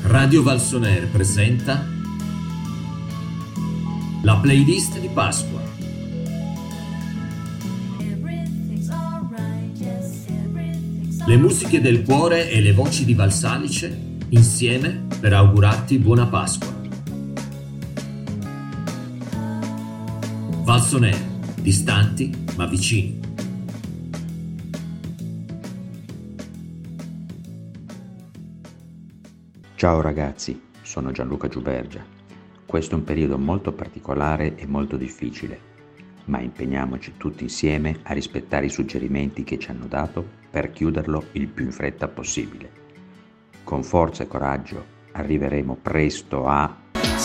Radio Valsoner presenta la playlist di Pasqua. Le musiche del cuore e le voci di Valsalice insieme per augurarti buona Pasqua. Valsoner, distanti ma vicini. Ciao ragazzi, sono Gianluca Giubergia. Questo è un periodo molto particolare e molto difficile, ma impegniamoci tutti insieme a rispettare i suggerimenti che ci hanno dato per chiuderlo il più in fretta possibile. Con forza e coraggio arriveremo presto a...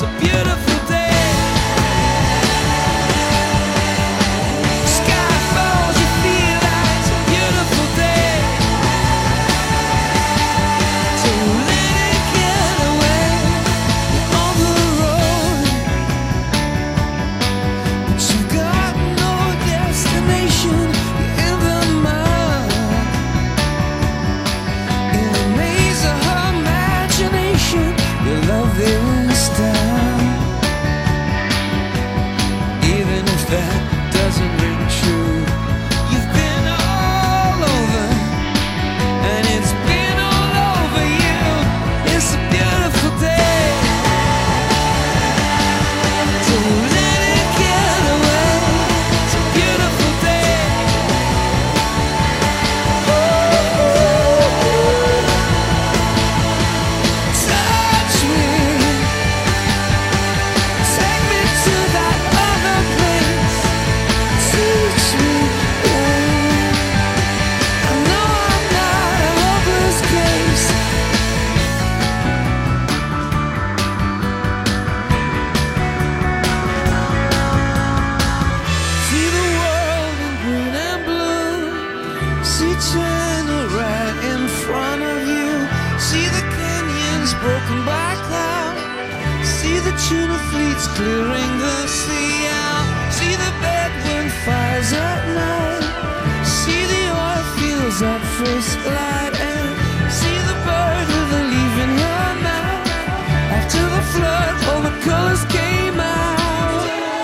Tuna fleets clearing the sea out. See the bedroom fires at night. See the oil fields at first light. And see the bird with a leaf in her mouth. After the flood, all the colors came out.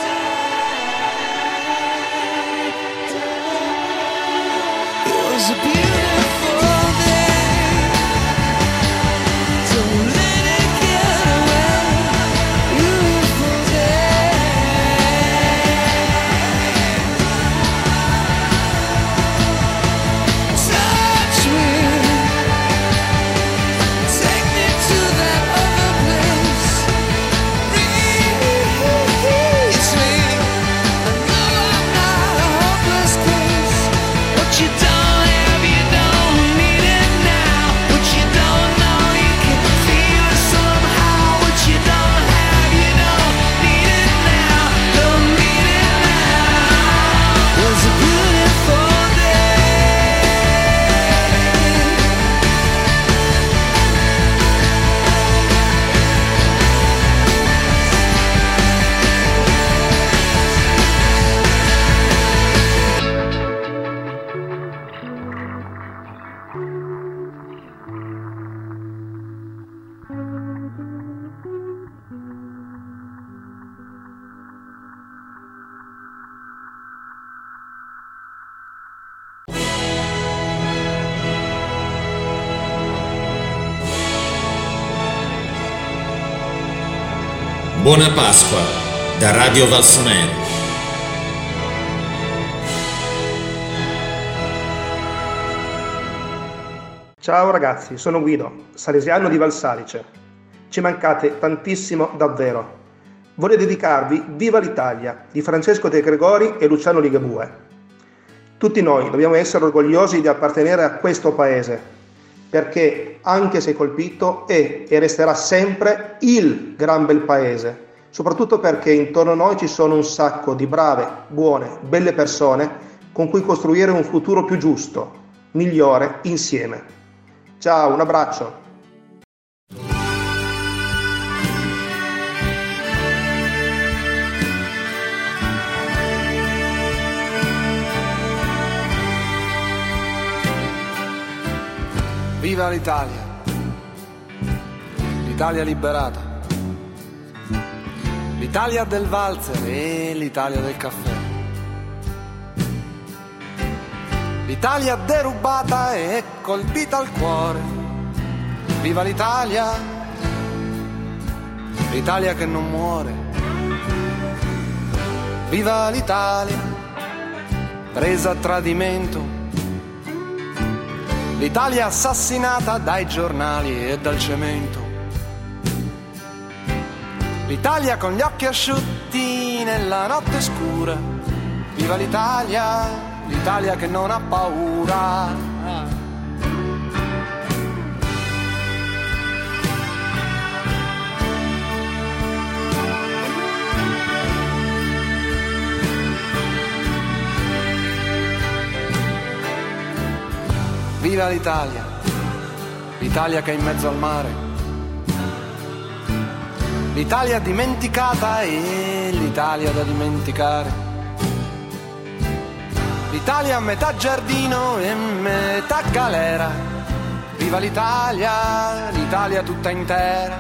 It was a beautiful day. Don't let it get away. Buona Pasqua da Radio Valsoner. Ciao ragazzi, sono Guido, salesiano di Valsalice. Ci mancate tantissimo davvero. Voglio dedicarvi Viva l'Italia di Francesco De Gregori e Luciano Ligabue. Tutti noi dobbiamo essere orgogliosi di appartenere a questo paese, perché anche se colpito è e resterà sempre il gran bel paese, soprattutto perché intorno a noi ci sono un sacco di brave, buone, belle persone con cui costruire un futuro più giusto, migliore insieme. Ciao, un abbraccio. Viva l'Italia! l'Italia liberata, l'Italia del valzer e l'Italia del caffè, l'Italia derubata e colpita al cuore. Viva l'Italia, l'Italia che non muore. Viva l'Italia, presa a tradimento, l'Italia assassinata dai giornali e dal cemento, l'Italia con gli occhi asciutti nella notte scura. Viva l'Italia, l'Italia che non ha paura. Viva l'Italia, l'Italia che è in mezzo al mare, l'Italia dimenticata e l'Italia da dimenticare, l'Italia a metà giardino e metà galera. Viva l'Italia, l'Italia tutta intera.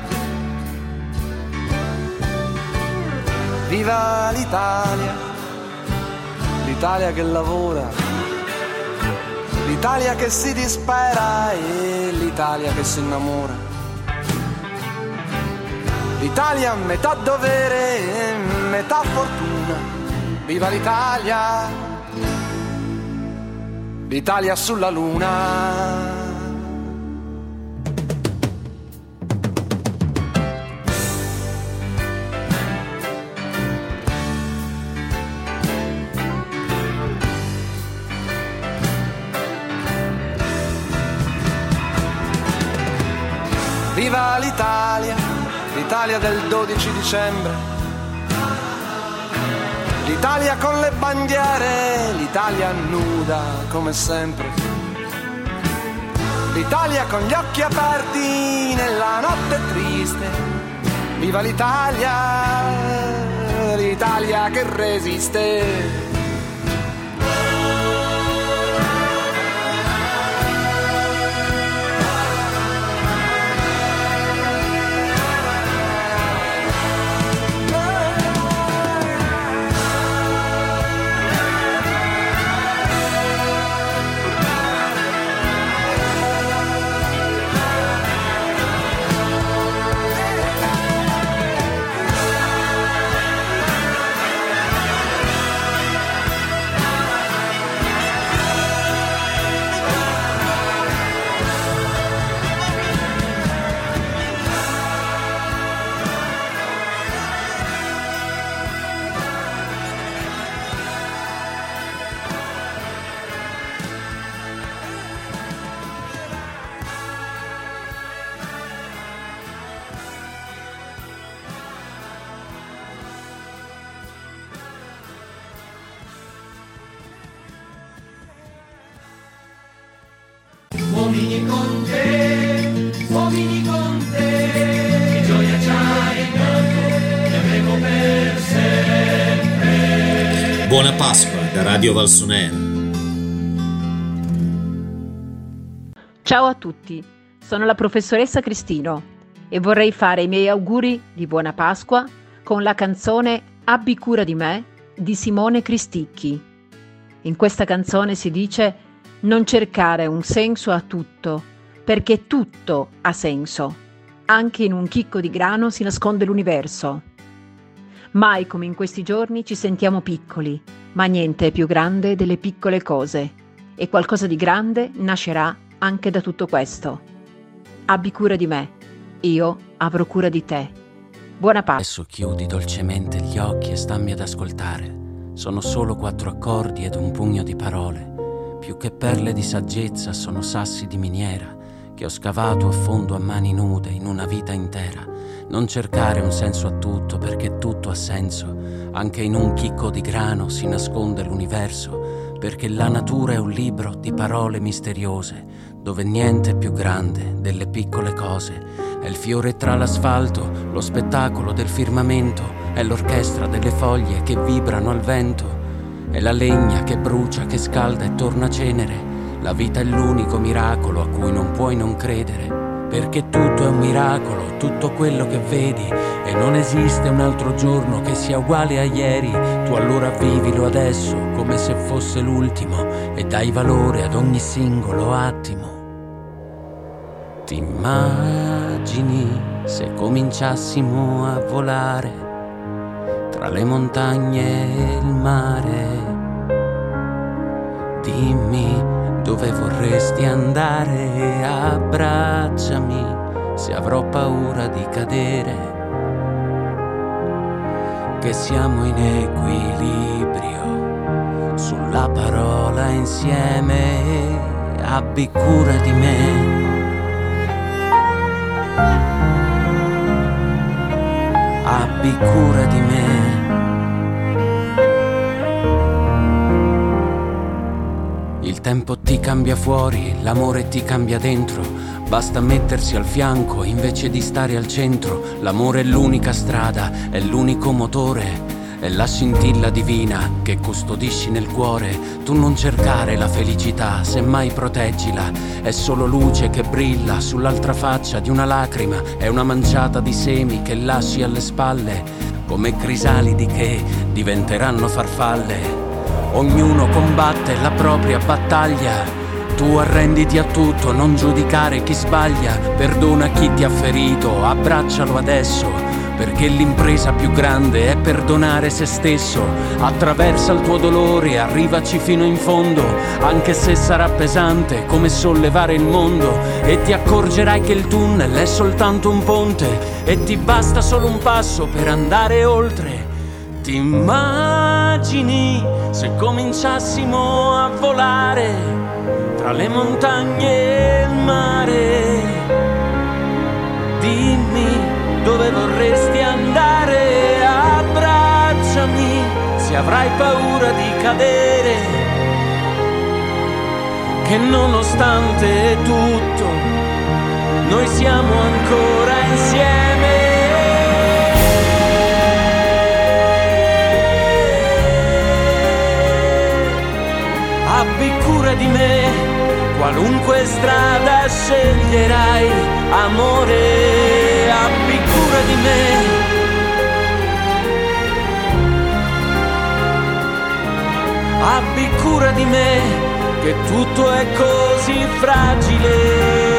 Viva l'Italia, l'Italia che lavora, l'Italia che si dispera e l'Italia che si innamora, l'Italia metà dovere e metà fortuna. Viva l'Italia, l'Italia sulla luna. Viva l'Italia, l'Italia del 12 dicembre, l'Italia con le bandiere, l'Italia nuda come sempre, l'Italia con gli occhi aperti nella notte triste. Viva l'Italia, l'Italia che resiste. Uomini con te, che gioia c'hai, ne avevo per sempre. Buona Pasqua da Radio Valsonera. Ciao a tutti, sono la professoressa Cristino e vorrei fare i miei auguri di buona Pasqua con la canzone Abbi cura di me di Simone Cristicchi. In questa canzone si dice: non cercare un senso a tutto, perché tutto ha senso. Anche in un chicco di grano si nasconde l'universo. Mai come in questi giorni ci sentiamo piccoli, ma niente è più grande delle piccole cose. E qualcosa di grande nascerà anche da tutto questo. Abbi cura di me, io avrò cura di te. Buona Pasqua. Adesso chiudi dolcemente gli occhi e stammi ad ascoltare. Sono solo 4 accordi ed un pugno di parole. Più che perle di saggezza sono sassi di miniera che ho scavato a fondo a mani nude in una vita intera. Non cercare un senso a tutto, perché tutto ha senso. Anche in un chicco di grano si nasconde l'universo, perché la natura è un libro di parole misteriose, dove niente è più grande delle piccole cose. È il fiore tra l'asfalto, lo spettacolo del firmamento, è l'orchestra delle foglie che vibrano al vento. È la legna che brucia, che scalda e torna cenere. La vita è l'unico miracolo a cui non puoi non credere, perché tutto è un miracolo, tutto quello che vedi, e non esiste un altro giorno che sia uguale a ieri. Tu allora vivilo adesso come se fosse l'ultimo e dai valore ad ogni singolo attimo. Ti immagini se cominciassimo a volare tra le montagne e il mare? Dimmi dove vorresti andare, abbracciami se avrò paura di cadere, che siamo in equilibrio sulla parola insieme, abbi cura di me. Abbi cura di me. Il tempo ti cambia fuori, l'amore ti cambia dentro. Basta mettersi al fianco invece di stare al centro. L'amore è l'unica strada, è l'unico motore, è la scintilla divina che custodisci nel cuore. Tu non cercare la felicità, semmai proteggila. È solo luce che brilla sull'altra faccia di una lacrima. È una manciata di semi che lasci alle spalle, come crisalidi che diventeranno farfalle. Ognuno combatte la propria battaglia. Tu arrenditi a tutto, non giudicare chi sbaglia. Perdona chi ti ha ferito, abbraccialo adesso, perché l'impresa più grande è perdonare se stesso. Attraversa il tuo dolore, arrivaci fino in fondo, anche se sarà pesante come sollevare il mondo. E ti accorgerai che il tunnel è soltanto un ponte e ti basta solo un passo per andare oltre. Ti immagini se cominciassimo a volare tra le montagne e il mare? Dimmi dove vorresti andare, abbracciami se avrai paura di cadere, che nonostante tutto noi siamo ancora insieme. Abbi cura di me, qualunque strada sceglierai, amore, abbi cura di me. Abbi cura di me, che tutto è così fragile.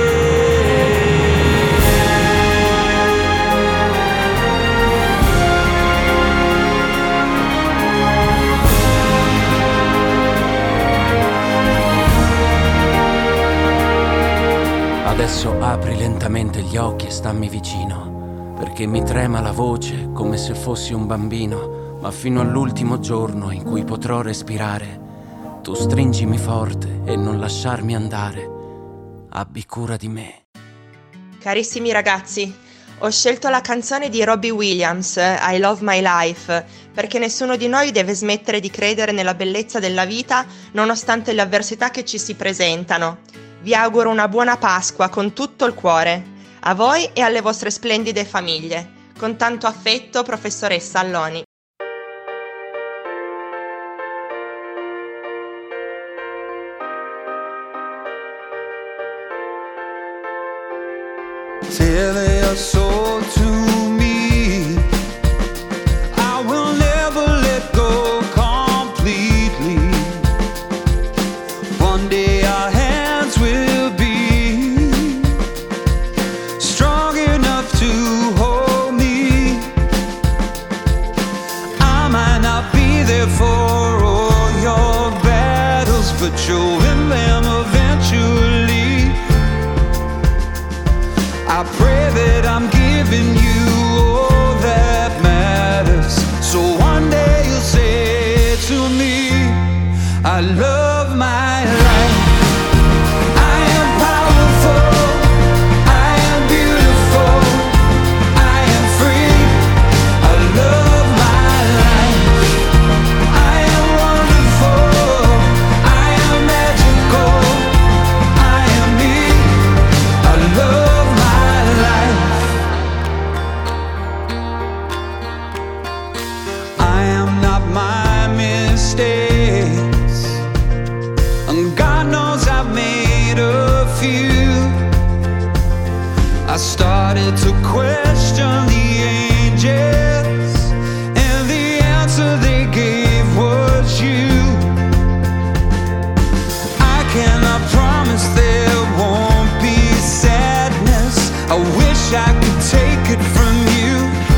Adesso apri lentamente gli occhi e stammi vicino, perché mi trema la voce come se fossi un bambino, ma fino all'ultimo giorno in cui potrò respirare, tu stringimi forte e non lasciarmi andare. Abbi cura di me. Carissimi ragazzi, ho scelto la canzone di Robbie Williams, I Love My Life, perché nessuno di noi deve smettere di credere nella bellezza della vita nonostante le avversità che ci si presentano. Vi auguro una buona Pasqua con tutto il cuore, a voi e alle vostre splendide famiglie. Con tanto affetto, professoressa Alloni. Tell your soul to me, I will never let go completely. One day our hands will be strong enough to hold me. I might not be there for all your battles, but you'll win them eventually. I pray that I'm giving you all that matters, so one day you'll say to me, I love my life. I am powerful, I am beautiful, I am free. I love my life. I am wonderful, I am magical, I am me. I love my life. I am not my mistakes, started to question the angels, and the answer they gave was you. I cannot promise there won't be sadness. I wish I could take it from you,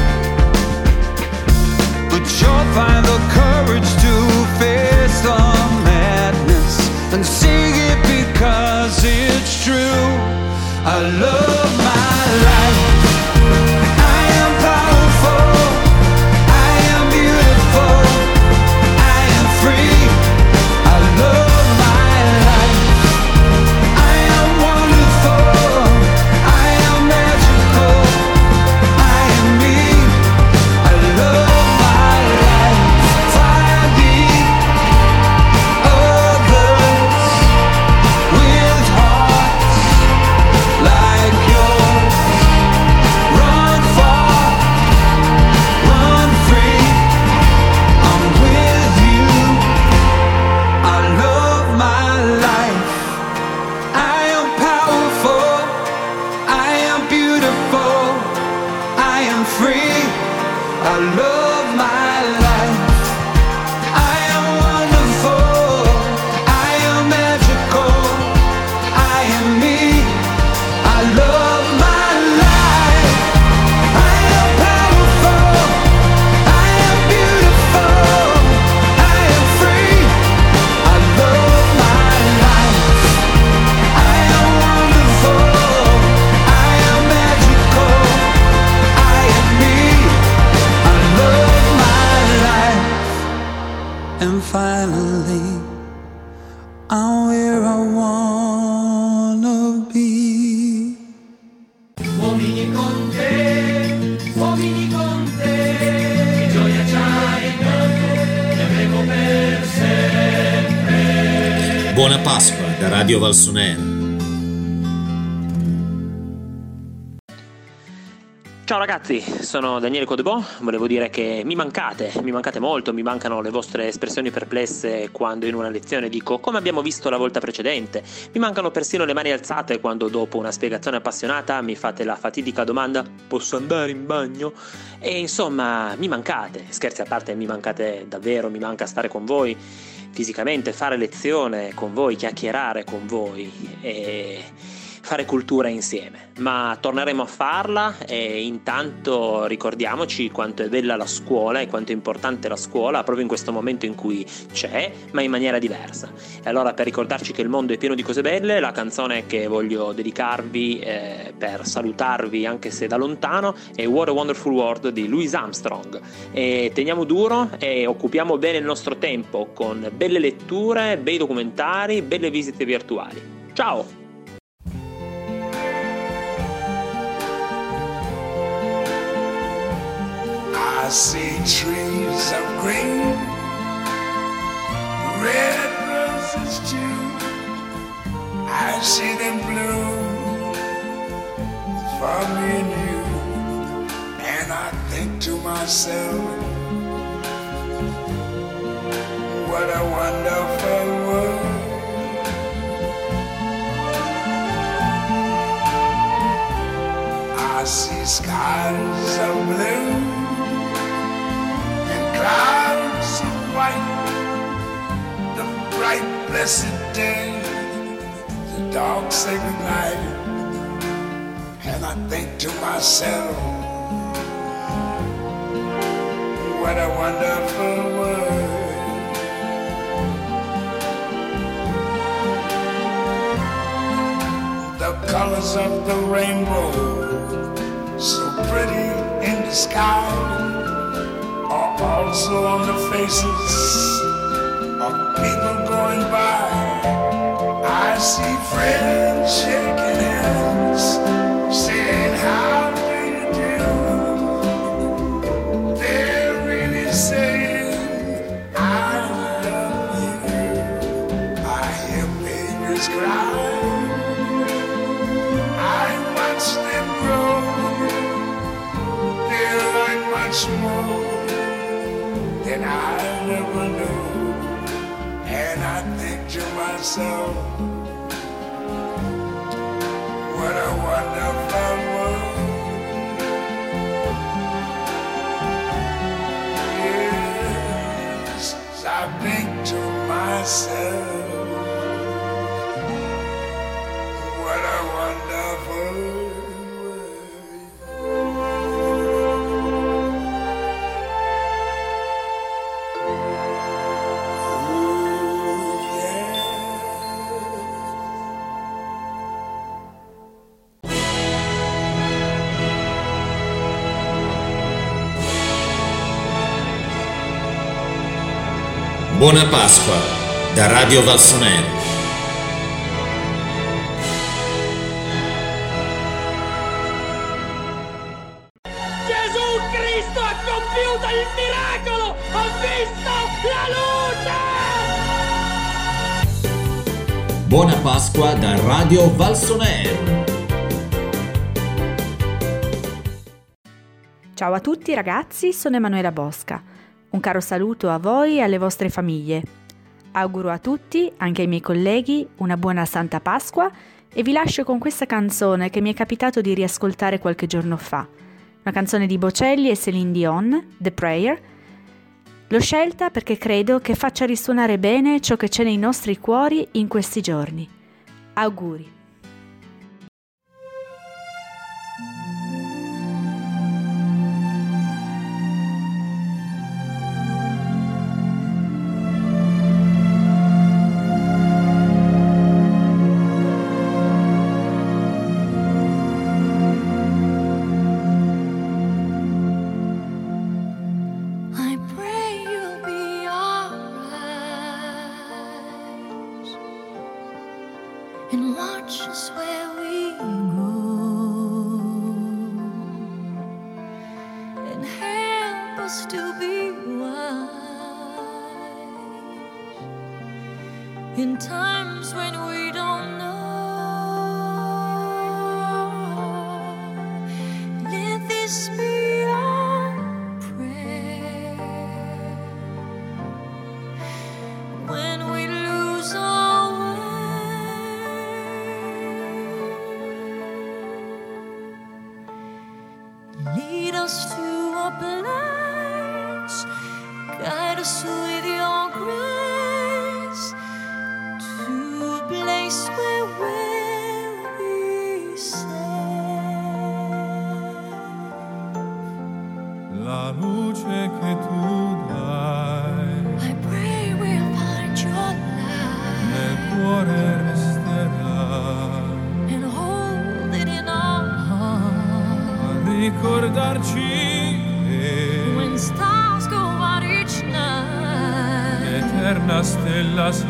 but you'll find the courage to face the madness and sing it because it's true. I love my life. I am powerful. I am beautiful. I am free. I love my life. I am wonderful. I am magical. I am me. I love my life. Find the others with hearts like yours. Run far, run free. I'm with you. I love my life. I am powerful. I am beautiful. I am free. I love my life. I am wonderful. I am magical. I am me. I love my life. I am powerful. I am beautiful. I am free. I love my life. I am wonderful. I am magical. I am me. I love my life. And finally, I'm where I wanna be. Uomini con te, uomini con te, che gioia c'hai in noi, ne avremo per sempre. Buona Pasqua da Radio Valsonera. Ciao ragazzi, sono Daniele Codebò, volevo dire che mi mancate molto, mi mancano le vostre espressioni perplesse quando in una lezione dico come abbiamo visto la volta precedente, mi mancano persino le mani alzate quando dopo una spiegazione appassionata mi fate la fatidica domanda posso andare in bagno? E insomma mi mancate, scherzi a parte mi mancate davvero, mi manca stare con voi fisicamente, fare lezione con voi, chiacchierare con voi e fare cultura insieme, ma torneremo a farla e intanto ricordiamoci quanto è bella la scuola e quanto è importante la scuola proprio in questo momento in cui c'è, ma in maniera diversa. E allora per ricordarci che il mondo è pieno di cose belle, la canzone che voglio dedicarvi per salutarvi anche se da lontano è What a Wonderful World di Louis Armstrong. E teniamo duro e occupiamo bene il nostro tempo con belle letture, bei documentari, belle visite virtuali. Ciao! I see trees of green, red roses too. I see them bloom for me and you. And I think to myself, what a wonderful world. I see skies of blue, clouds of white, the bright blessed day, the dark sacred night. And I think to myself, what a wonderful world. The colors of the rainbow, so pretty in the sky, are also on the faces of people going by. I see friends shaking hands, saying how do you do. They're really saying I love you. I hear babies cry, I watch them grow. They learn much more than I never knew. And I think to myself, what a wonderful world. Buona Pasqua da Radio Valsonero. Gesù Cristo ha compiuto il miracolo! Ho visto la luce! Buona Pasqua da Radio Valsonero. Ciao a tutti ragazzi, sono Emanuela Bosca. Un caro saluto a voi e alle vostre famiglie. Auguro a tutti, anche ai miei colleghi, una buona Santa Pasqua e vi lascio con questa canzone che mi è capitato di riascoltare qualche giorno fa. Una canzone di Bocelli e Céline Dion, The Prayer. L'ho scelta perché credo che faccia risuonare bene ciò che c'è nei nostri cuori in questi giorni. Auguri. And watch us where we go, and help us to be wise in times when we don't know. Let this be our prayer when we lose our way. Lead us to a place, guide us with your grace, to a place where we'll be safe. La luce che tu dai, I pray we'll find your light, nel cuore resterà, and hold it in our heart. Ricordarci che when stars go out each night, l'eterna stella sei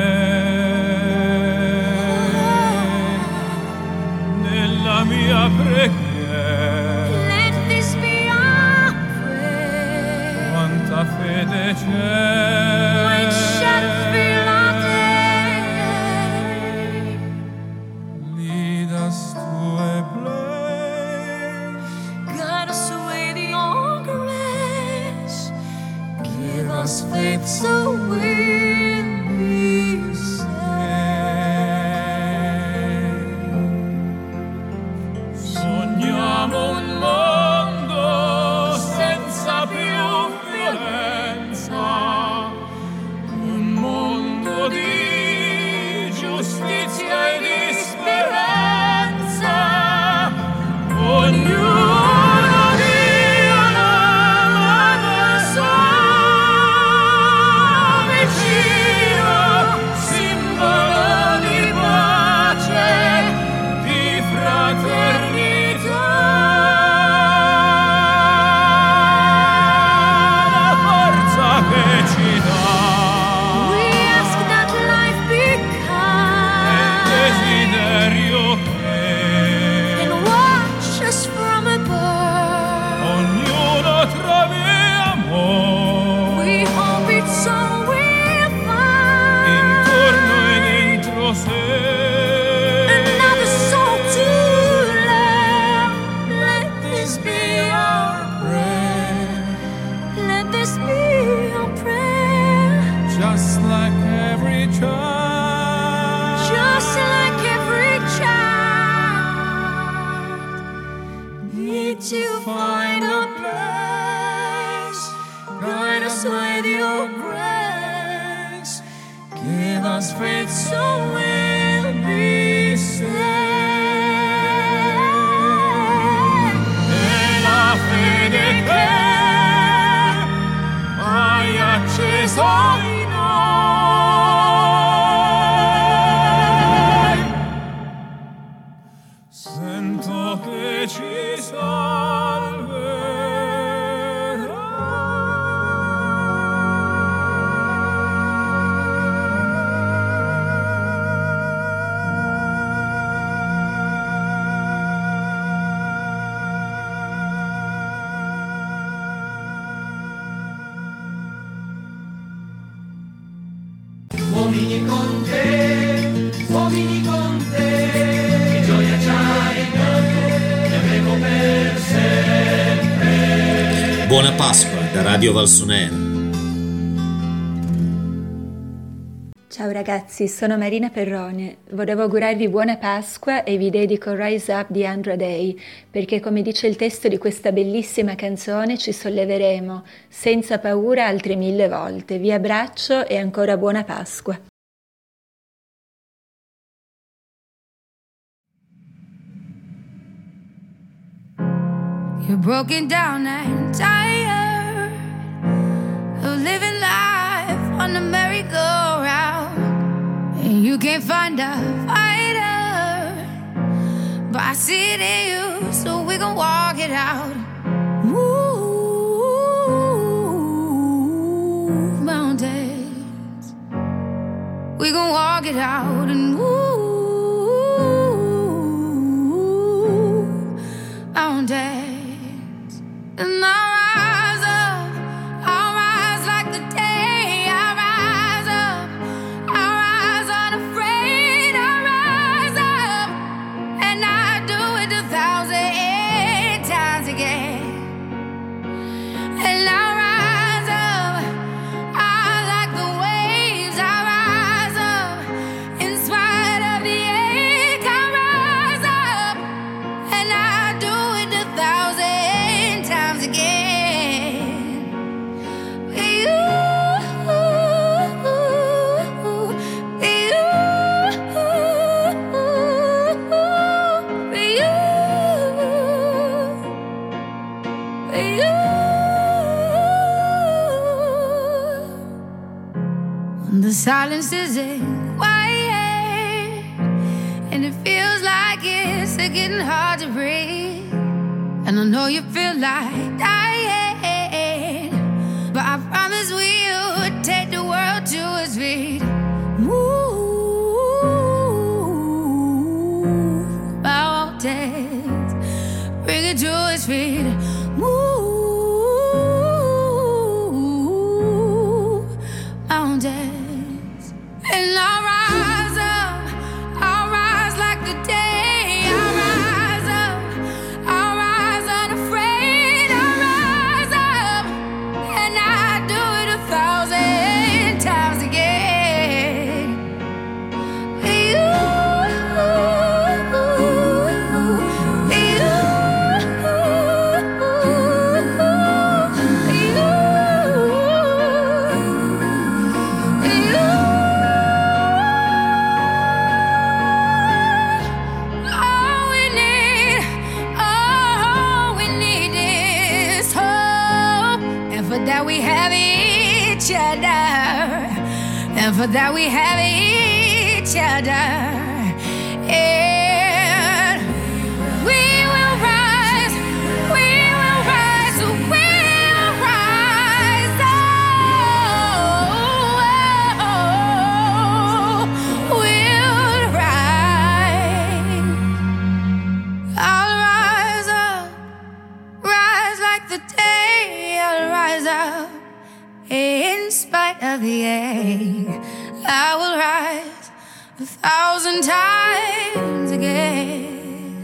nella mia preghiera. let this be our prayer. Quanta fede c'è, When shadows fill our day, lead us to a place, guide us with your grace, give us faith so we'll be safe. Sogniamo un mondo senza più violenza, un mondo di giustizia e di speranza. Ognuno di una mano sua vicino, simbolo di pace, di fraternità. La forza che ci dà We ask that life be kind, desiderio che and watch us from above. ognuno trovi amore We hope it's all we'll find. intorno e dentro sé. Another soul to love. Let this be our prayer. Let this be our prayer. Just like every child, Just like every child, need to find a place. Guide us with your grace. Give us faith so we'll be safe. e la fede che hai acceso in noi. Sento che ci salverà. uomini con te, uomini con te, che gioia c'hai, ne avremo per sempre. Buona Pasqua da Radio Valsonero. Ciao ragazzi, sono Marina Perrone. Volevo augurarvi buona Pasqua e vi dedico Rise Up di Andra Day, perché come dice il testo di questa bellissima canzone ci solleveremo senza paura altre 1000 volte. Vi abbraccio e ancora buona Pasqua. You're broken down and tired of living life on the merry-go-round, and you can't find a fighter, but I see it in you, so we gon' walk it out. Move mountains, we gon' walk it out and move mountains. And I'll rise like the day. I'll rise up, I'll rise unafraid. I'll rise up, and I'll do it 1,000 times again. And I'll rise up, I like the waves. I'll rise up, in spite of the ache. I'll rise up, and I'll do it 1,000 times again. The silence isn't quiet, and it feels like it's getting hard to breathe. And I know you feel like dying, but I promise we'll take the world to its feet. Move mountains, bring it to its feet. Move mountains. And I'll rise up, I'll rise like the day. I'll rise up, I'll rise unafraid. I'll rise up, and I'll do it 1,000 times again. That we have each other, and for that we have each other, and we will rise, we will rise, we will rise, we'll rise. I'll rise up, rise like the day. I'll rise up, in spite of the ache. I will rise 1,000 times again,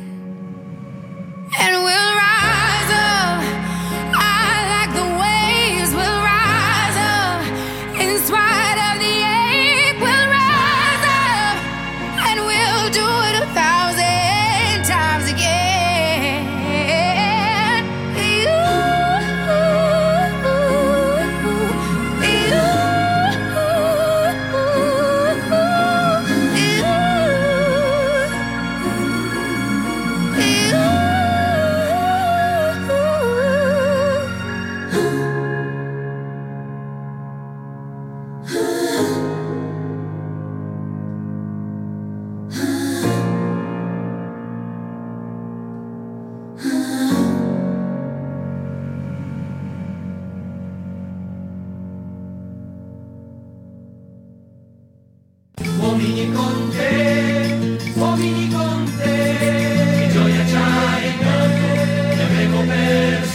and we'll rise up. I like the waves. We'll rise up, in spite of the ache. We'll rise up, and we'll do it 1,000 times again. Uomini con te, uomini con te, che gioia c'hai, ne avremo per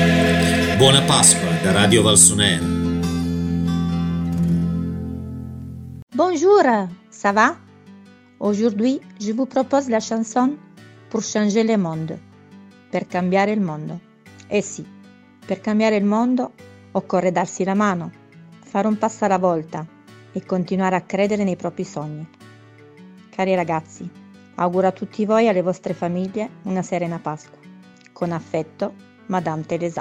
sempre. Buona Pasqua da Radio Valsonero. Bonjour, ça va? Aujourd'hui, je vous propose la chanson Pour changer le mondo, per cambiare il mondo. Eh sì, per cambiare il mondo occorre darsi la mano, fare un passo alla volta e continuare a credere nei propri sogni. Cari ragazzi, auguro a tutti voi e alle vostre famiglie una serena Pasqua. Con affetto, Madame Teresa.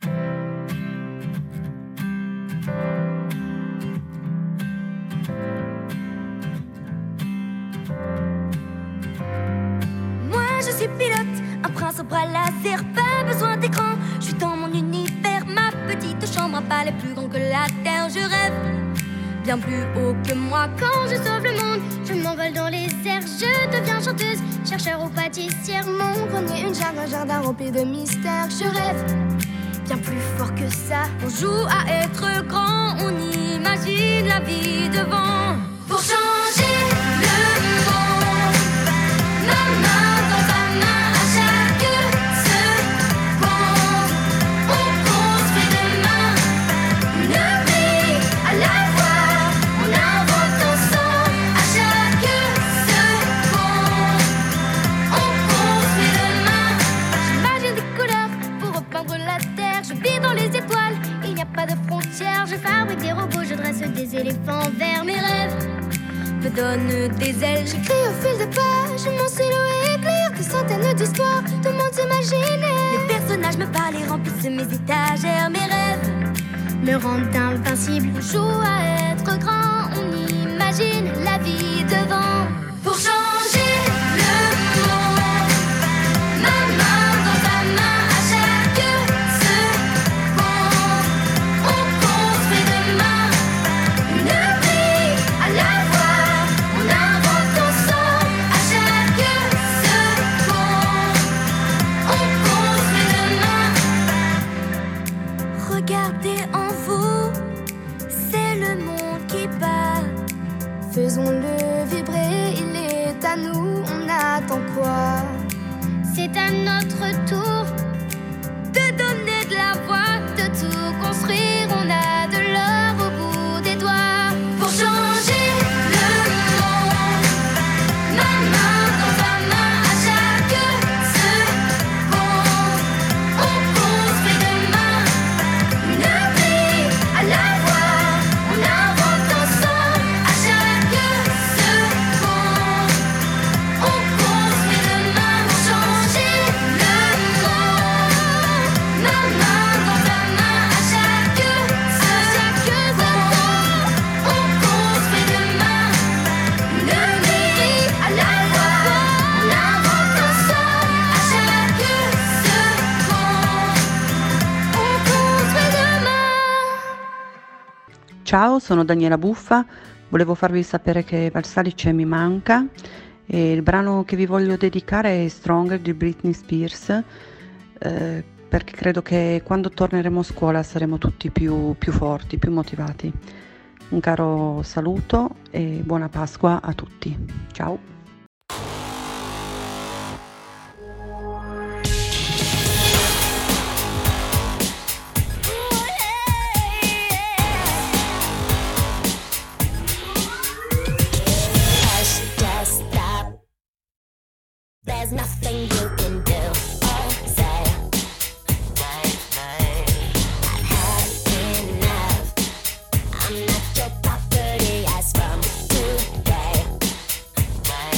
Je suis pilote, un prince au bras laser, pas besoin d'écran. Je suis dans mon univers, ma petite chambre, un palais plus grand que la terre. Je rêve bien plus haut que moi quand je sauve le monde. Je m'envole dans les airs, je deviens chanteuse, chercheur ou pâtissière. Mon grenier, une jungle, un jardin rempli de mystères. Je rêve bien plus fort que ça. On joue à être grand, on imagine la vie devant. Pour changer le monde, ma main dans ta main à chaque seconde. On construit demain une vie à la fois. On invente ensemble à chaque seconde. On construit demain. J'imagine des couleurs pour repeindre la terre. Je vis dans les étoiles, il n'y a pas de frontières. Je fabrique des robots, je dresse des éléphants vers mes rêves. Me donne des ailes, j'écris au fil des pages. Mon stylo éclaire des centaines d'histoires de mondes imaginés. Les personnages me parlent et remplissent mes étagères. Mes rêves me rendent invincible. On joue à être grand, on imagine la vie devant. Pour changer le monde, ma main dans ta main à chaque seconde. On construit demain une vie à la fois. Regardez en vous, c'est le monde qui bat. Faisons-le vibrer, il est à nous, on attend quoi? C'est à notre tour de donner de la voix, de tout construire, on a de l'or au bout des doigts. Pour changer le monde, ma main dans ta main à chaque seconde. On construit demain une vie à la fois. On invente ensemble à chaque seconde. On construit demain pour changer le monde. Ma main dans ta main à chaque seconde. On construit demain une vie à la fois. On invente ensemble à chaque seconde. On construit demain. Ciao, sono Daniela Buffa, volevo farvi sapere che Valsalice mi manca e il brano che vi voglio dedicare è Stronger di Britney Spears, perché credo che quando torneremo a scuola saremo tutti più forti, più motivati. Un caro saluto e buona Pasqua a tutti. Ciao! Just stop. There's nothing you can do or say. I've had enough. I'm not your property as from today.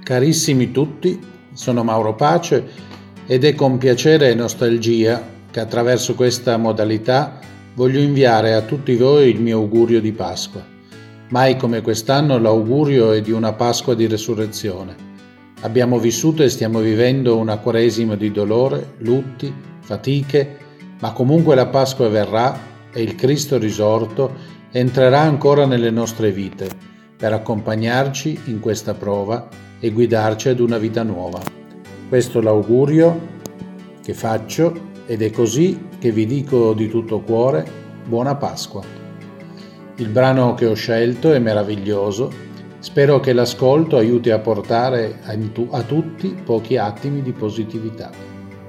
Carissimi tutti, sono Mauro Pace ed è con piacere e nostalgia che attraverso questa modalità voglio inviare a tutti voi il mio augurio di Pasqua. Mai come quest'anno l'augurio è di una Pasqua di resurrezione. Abbiamo vissuto e stiamo vivendo una Quaresima di dolore, lutti, fatiche, ma comunque la Pasqua verrà e il Cristo risorto entrerà ancora nelle nostre vite per accompagnarci in questa prova e guidarci ad una vita nuova. Questo è l'augurio che faccio ed è così che vi dico di tutto cuore buona Pasqua. Il brano che ho scelto è meraviglioso, spero che l'ascolto aiuti a portare a tutti pochi attimi di positività.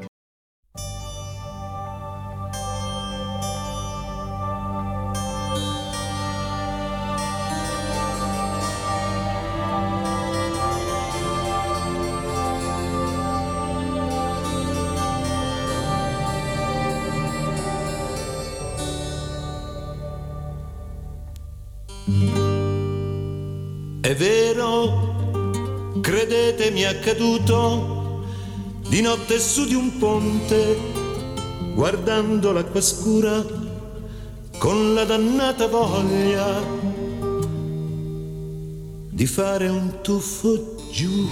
È vero, credetemi è accaduto, di notte su di un ponte, guardando l'acqua scura, con la dannata voglia di fare un tuffo giù.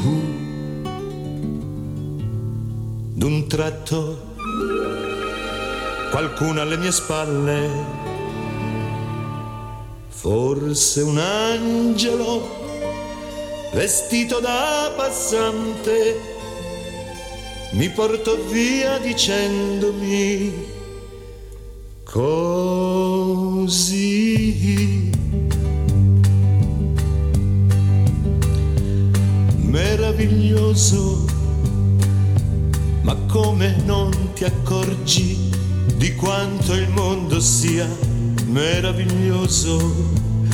D'un tratto, qualcuno alle mie spalle, forse un angelo vestito da passante, mi portò via dicendomi così. Meraviglioso, ma come non ti accorgi di quanto il mondo sia meraviglioso,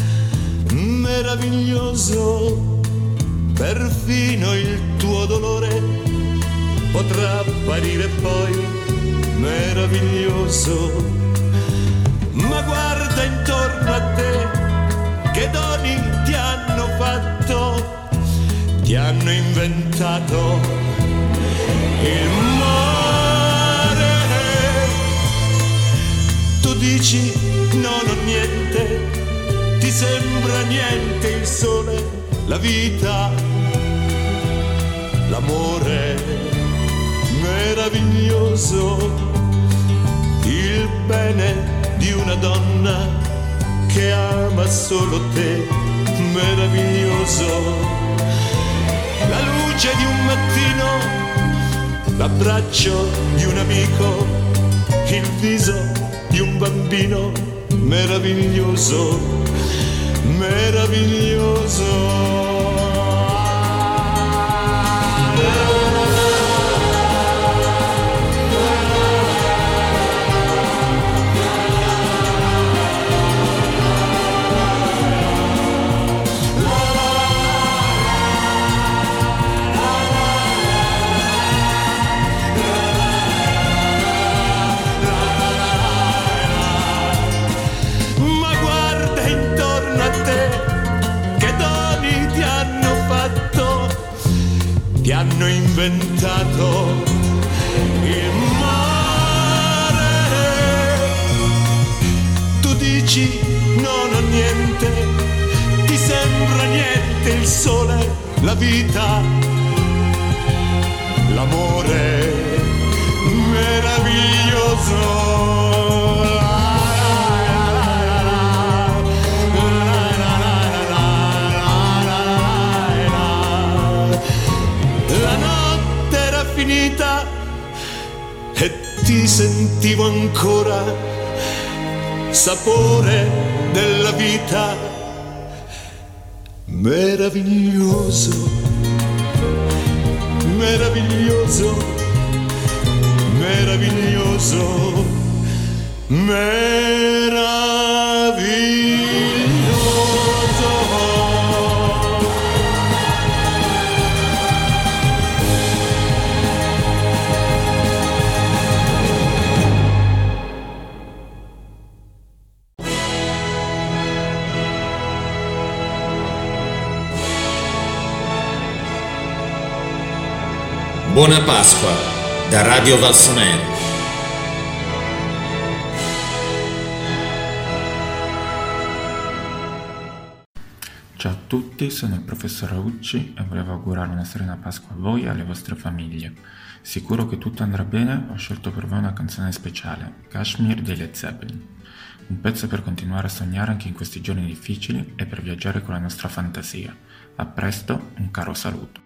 meraviglioso. Perfino il tuo dolore potrà apparire poi meraviglioso. Ma guarda intorno a te, che doni ti hanno fatto, ti hanno inventato il mare. Tu dici non ho niente, ti sembra niente il sole, la vita, l'amore meraviglioso, il bene di una donna che ama solo te, meraviglioso, la luce di un mattino, l'abbraccio di un amico, il viso di un bambino, meraviglioso, meraviglioso. Ti hanno inventato il mare. Tu dici non ho niente, ti sembra niente il sole, la vita, l'amore meraviglioso. Finita e ti sentivo ancora sapore della vita, meraviglioso, meraviglioso, meraviglioso, meraviglioso. Buona Pasqua da Radio Valsonero. Ciao a tutti, sono il professor Raucci e volevo augurare una serena Pasqua a voi e alle vostre famiglie. Sicuro che tutto andrà bene, ho scelto per voi una canzone speciale, Kashmir dei Led Zeppelin. Un pezzo per continuare a sognare anche in questi giorni difficili e per viaggiare con la nostra fantasia. A presto, un caro saluto.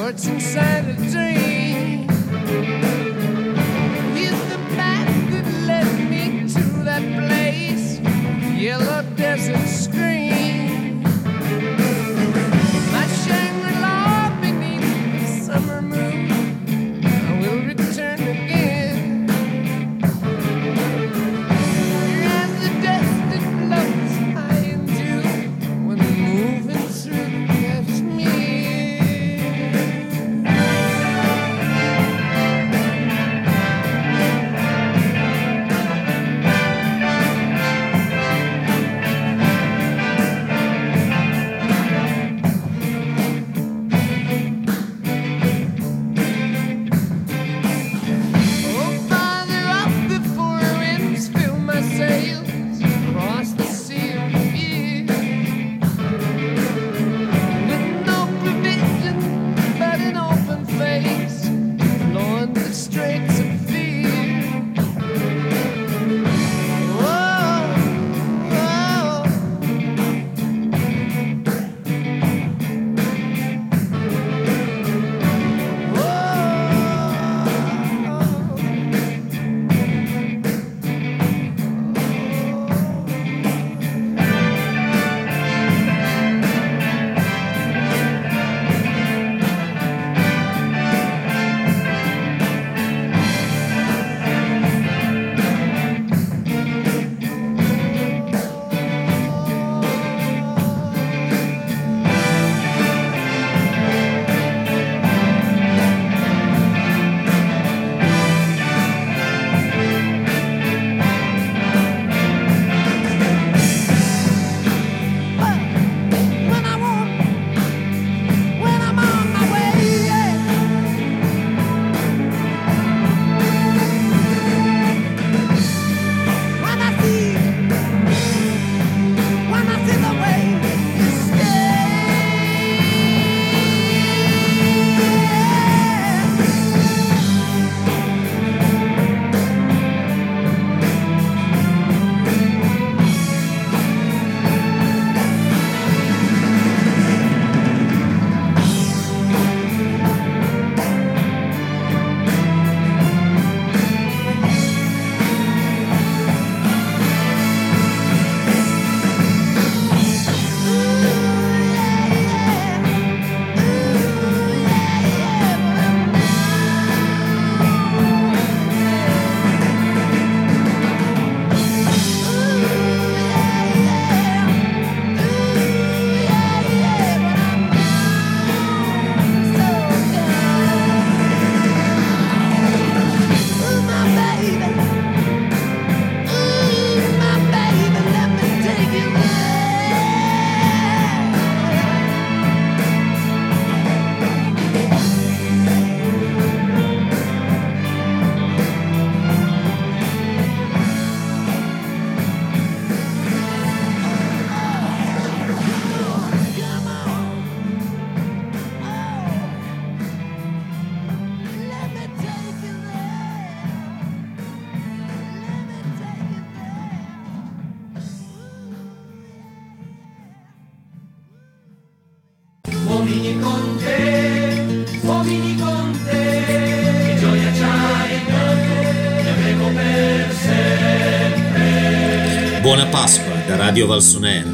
what's inside a dream. He's the path that led me to that place, yellow desert screen. My Shangri-La beneath the summer moon, I will return again. As the dust that floats high into when moving through Kashmir. Oh, Father, up before winds fill my sails across the sea of fear, with no provision but an open face, blowing the straits of fear. Whoa, whoa. When I'm on my way, yeah. When I see the way you Uomini con te, uomini con te, che gioia c'hai, ne avremo per sempre. Buona Pasqua da Radio Valsonera.